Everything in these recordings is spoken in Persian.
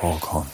آکان.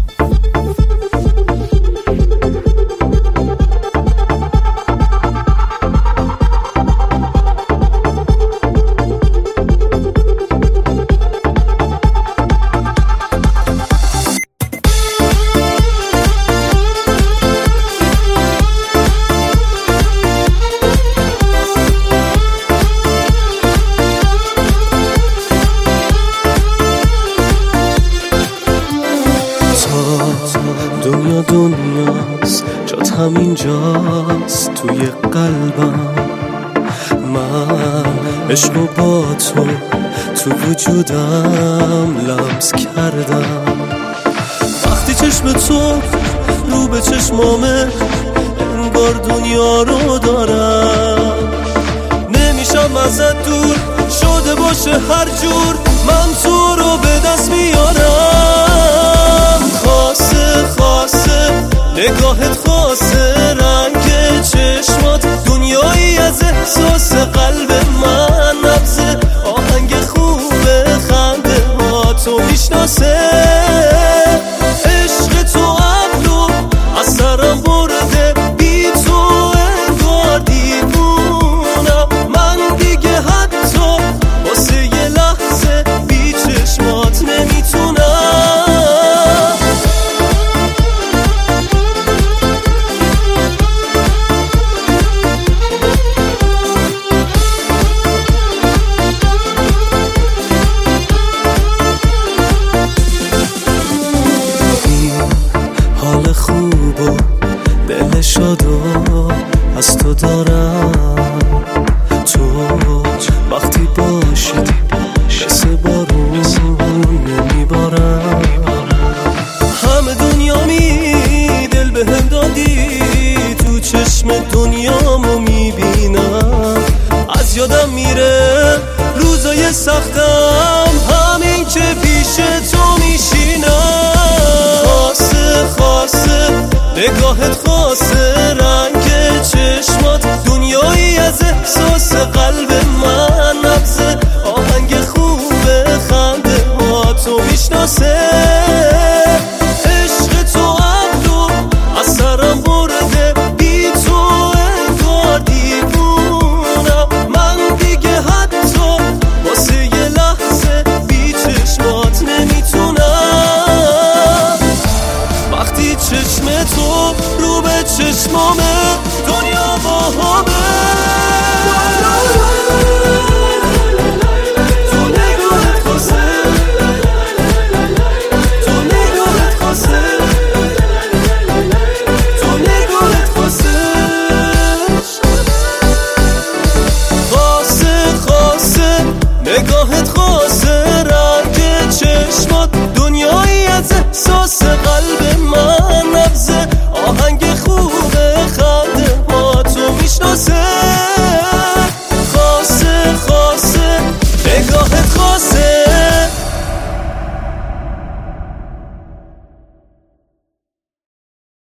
دنیا دنیاست، جات همینجاست توی قلبم. من عشق و با تو وجودم لمس کردم. وقتی چشم تو رو به چشمامه انگار دنیا رو دارم. نمیشم ازت دور شده باشه هر جور، من تو رو به دست میارم. خاصه نگاهت، خاصه رنگ چشمات، دنیایی از احساس قلب من. نبض آهنگ خوبه خنده ها تو میشناسه. عشق تو عقلو از سرم برده، بی تو انگار دیوونم. من دیگه حتی واسه یه لحظه بی چشمات نمیتونم. حال خوب و دل شادو از تو دارم. تو وقتی باشی مثل بارون نمیبارم. همه دنیامی دل بهم دادی، تو چشم دنیامو میبینم. از یادم میره روزای سختم، همین که پیش تو میشینم. خاصه نگاهت، خاصه رنگ چشمات، دنیایی از احساس قلب من. نبض آهنگ خوبه خنده ها تو میشناسه.